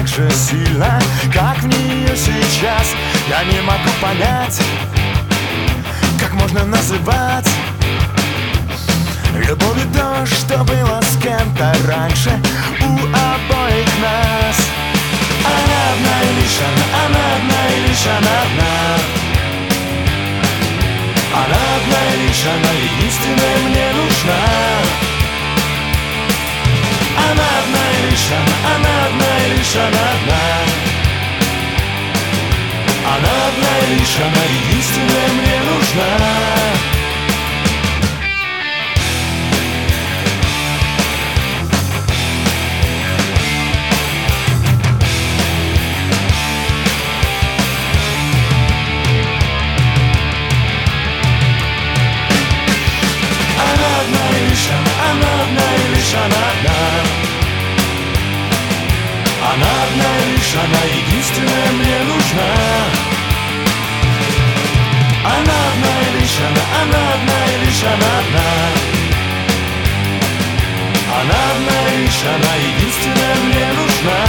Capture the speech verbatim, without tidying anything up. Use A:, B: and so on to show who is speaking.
A: так же сильно, как в нее сейчас. Я не могу понять, как можно называть любовью то, что было с кем-то раньше у обоих нас. Она одна и лишь она, она одна и лишь она одна. Она одна и лишь она, единственная мне нужна. Она одна и лишь она, она одна и лишь она одна. Она одна и лишь она, единственная мне нужна. Она одна и лишь она, единственная мне нужна. Она одна и лишь она, она одна и лишь она одна. Она одна и лишь она, единственная мне нужна.